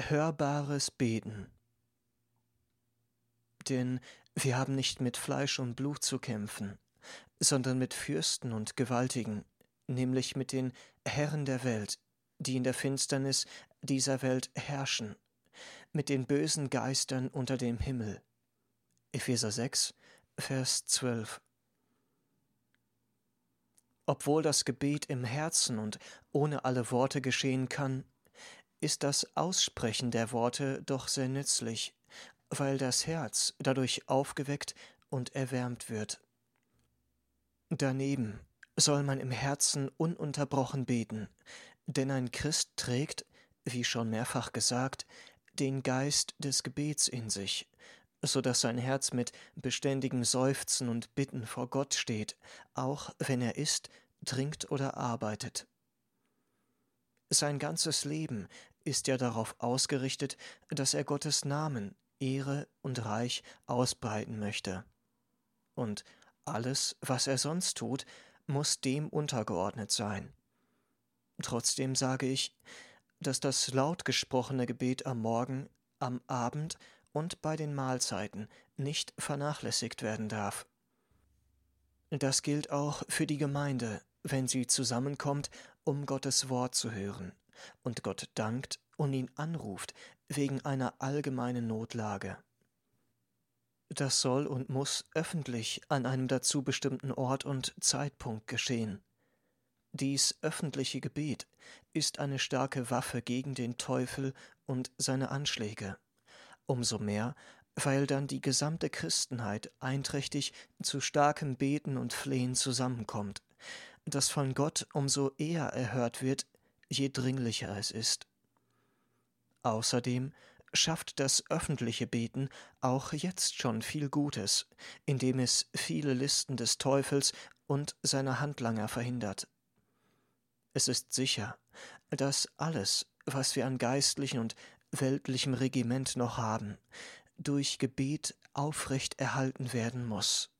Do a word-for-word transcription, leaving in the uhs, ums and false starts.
Hörbares Beten. Denn wir haben nicht mit Fleisch und Blut zu kämpfen, sondern mit Fürsten und Gewaltigen, nämlich mit den Herren der Welt, die in der Finsternis dieser Welt herrschen, mit den bösen Geistern unter dem Himmel. Epheser sechs, Vers zwölf. Obwohl das Gebet im Herzen und ohne alle Worte geschehen kann, ist das Aussprechen der Worte doch sehr nützlich, weil das Herz dadurch aufgeweckt und erwärmt wird. Daneben soll man im Herzen ununterbrochen beten, denn ein Christ trägt, wie schon mehrfach gesagt, den Geist des Gebets in sich, so dass sein Herz mit beständigem Seufzen und Bitten vor Gott steht, auch wenn er isst, trinkt oder arbeitet. Sein ganzes Leben ist ja darauf ausgerichtet, dass er Gottes Namen, Ehre und Reich ausbreiten möchte. Und alles, was er sonst tut, muss dem untergeordnet sein. Trotzdem sage ich, dass das laut gesprochene Gebet am Morgen, am Abend und bei den Mahlzeiten nicht vernachlässigt werden darf. Das gilt auch für die Gemeinde, wenn sie zusammenkommt, um Gottes Wort zu hören und Gott dankt und ihn anruft wegen einer allgemeinen Notlage. Das soll und muss öffentlich an einem dazu bestimmten Ort und Zeitpunkt geschehen. Dies öffentliche Gebet ist eine starke Waffe gegen den Teufel und seine Anschläge. Umso mehr, weil dann die gesamte Christenheit einträchtig zu starkem Beten und Flehen zusammenkommt, das von Gott umso eher erhört wird, je dringlicher es ist. Außerdem schafft das öffentliche Beten auch jetzt schon viel Gutes, indem es viele Listen des Teufels und seiner Handlanger verhindert. Es ist sicher, dass alles, was wir an geistlichen und weltlichem Regiment noch haben, durch Gebet aufrecht erhalten werden muss.